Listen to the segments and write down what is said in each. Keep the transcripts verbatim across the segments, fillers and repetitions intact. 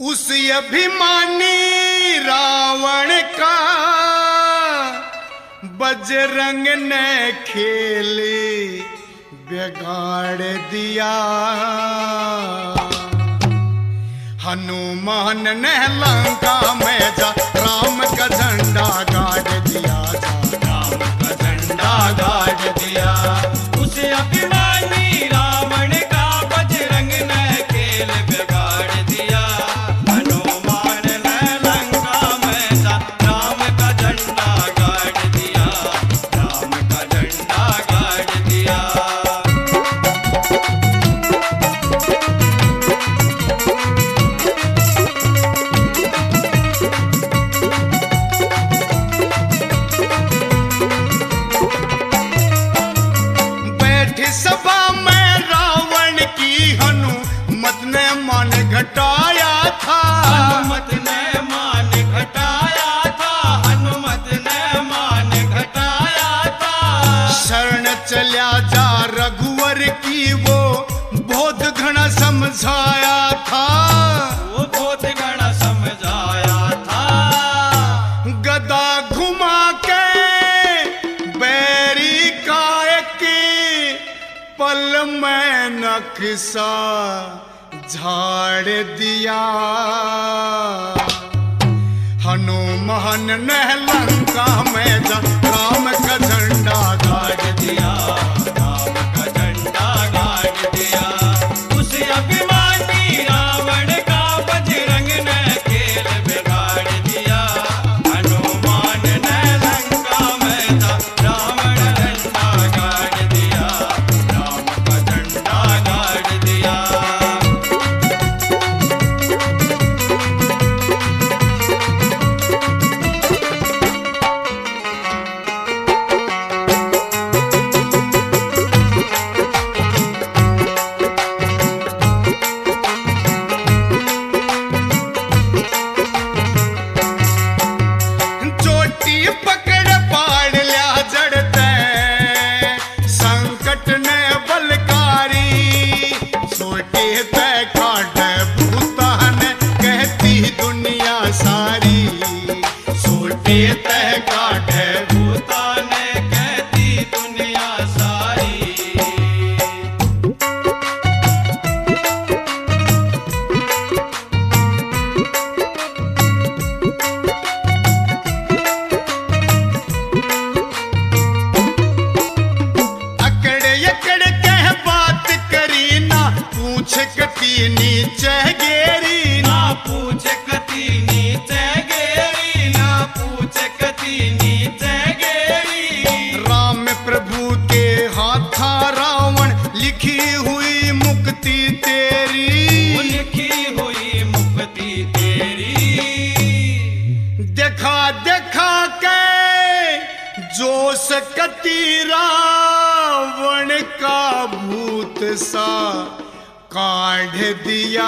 उस अभिमानी रावण का बजरंग ने खेले बिगाड़ दिया। हनुमान ने लंका में जा राम का झंडा गाड़ दिया, राम का झंडा गाड़ दिया। उस अभिमानी रावण का बजरंग ने खेल बिगाड़ दिया। हनुमान ने लंका में जा राम का झंडा गाड़ दिया, राम का झंडा गाड़ दिया। सभा में रावण की हनुमत ने मान घटाया था, हनुमत ने मान घटाया था, हनुमत ने मान घटाया था। शरण चल्या जा रघुवर की वो बहुत घना समझाया था, वो बहुत घना समझाया था। गदा घुमा के बैरी का एक पल में नक्शा झाड़ दिया। हनुमान ने लंका में जा राम का झंडा गाड़ दिया, राम का झंडा गाड़ दिया। उस अभिमानी रावण का बजरंग ने खेल बिगाड़ दिया। हनुमान ने लंका में जा रावण झंडा गाड़ दिया, राम का झंडा गाड़ दिया। चोटी पकड़ पाड़ लिया जड़ते संकट ने बलकारी। छोटे पे काट भूतान कहती दुनिया सारी, छोटे तह काट भूतान कहती दुनिया सारी। अकड़ अकड़ कह बात करी ना पूछ कती नीचे गेरी। ना पूछ कती नीचे गेरी, ना पूछ कती नीचे गेरी। राम प्रभु के हाथा रावण लिखी हुई मुक्ति तेरी। वो लिखी हुई मुक्ति तेरी। देखा देखा के जो सकती रावण का भूत सा काढ़ दिया।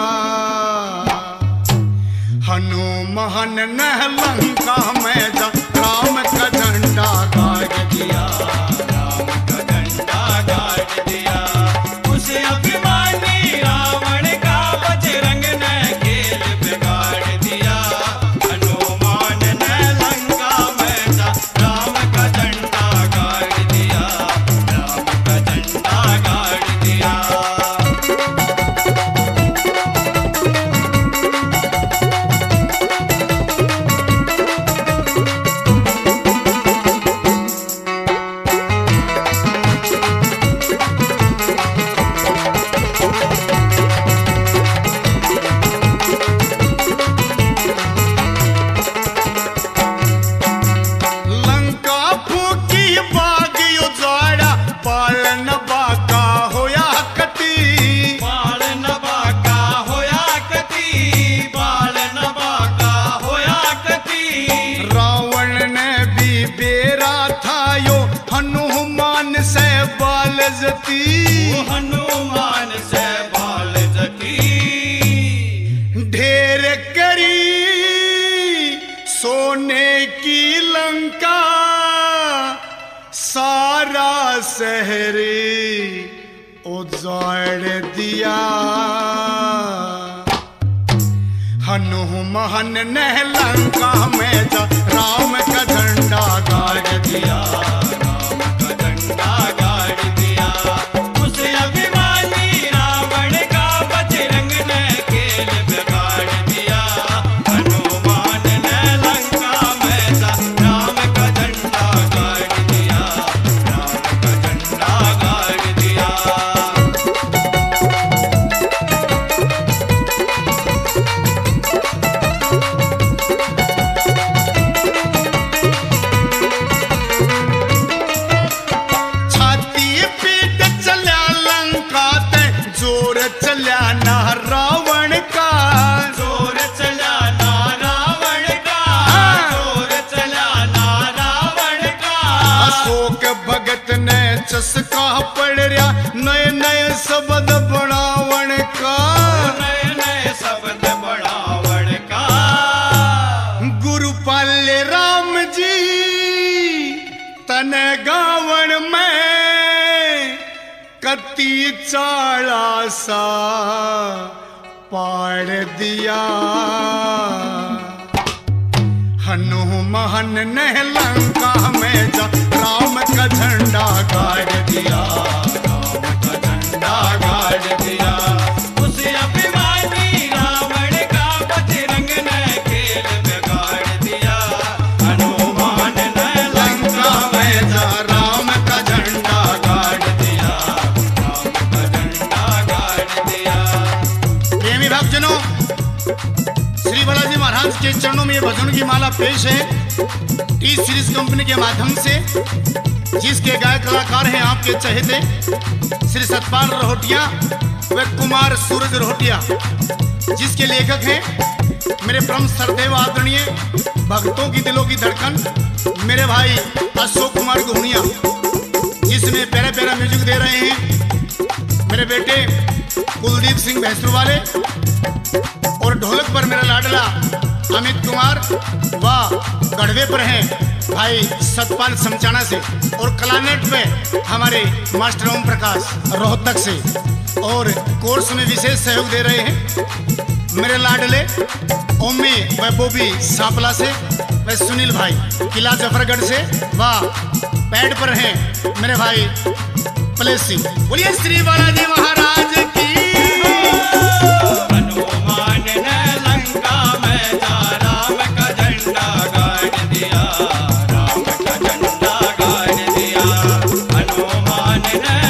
हनुमान ने लंका में जा राम का झंडा गाड़ दिया, राम का झंडा गाड़ दिया। उस अभिमानी रावण का बजरंग ने खेल बिगाड़ दिया। हनुमान ने लंका में जा राम का झंडा गाड़ दिया, राम का झंडा गाड़ दिया। लंका फूकी बाग उजाड़ा पालन बाका होया कती। बाल नबा का होया कती, बाल नबा का होया कती। रावण ने भी बेरा था यो हनुमान से बाल जती। वो हनुमान से बाल जती। ढेर करी सोने की लंका सारा शहरी उजाड़ दिया। हनुमान ने लंका में जा राम का झंडा गाड़ दिया। राम का झंडा गाड़ दिया। उस अभिमानी रावण का बजरंग ने खेल बिगाड़ दिया। हनुमान ने लंका में जा राम का झंडा गाड़ दिया। राम का झंडा गाड़ दिया। छाती पीट चल्या लंका ते जोर चल्या ना रावण का। जोर चला ना रावण का। जोर चला ना रावण का। अशोक भगत ने चस्का पड़ रहा नए नए शब्द बनावण का। नए नए शब्द बढ़ावण का। गुरु पाले राम जी तने गावण में कति चाला सा पाड़ दिया। हनुमान ने लंका में जा राम का झंडा गाड़ दिया। राम का झंडा गाड़ दिया। उस अभिमानी रावण का बजरंग ने खेल बिगाड़ दिया। हनुमान ने लंका में जा राम का झंडा गाड़ दिया। राम का झंडा गाड़ दिया। प्रेमी भक्तजनों, श्री बालाजी महाराज के चरणों में ये भजन की माला पेश है टी सीरीज कंपनी के माध्यम से, जिसके गायक कलाकार हैं आपके चहेते श्री सतपाल रोहटिया व कुमार सूरज रोहटिया, जिसके लेखक हैं मेरे परम सरदेव आदरणीय भक्तों की दिलों की धड़कन मेरे भाई अशोक कुमार गुहनिया, जिसमें प्यारा प्यारा म्यूजिक दे रहे हैं मेरे बेटे कुलदीप सिंह भैंसरू वाले, और ढोलक पर मेरा लाडला अमित कुमार व गढ़वे पर हैं भाई सतपाल समचाना से, और कलानेट पे हमारे मास्टर ओम प्रकाश रोहतक से, और कोर्स में विशेष सहयोग दे रहे हैं मेरे लाडले ओमी व बोबी सांपला से, व सुनील भाई किला जफरगढ़ से, व पैड पर हैं मेरे भाई प्लेस सिंह। बोलिए श्री बालाजी महाराज की। हनुमान ने लंका में जा राम का झंडा गाड़ दिया। राम का झंडा गाड़ दिया। हनुमान ने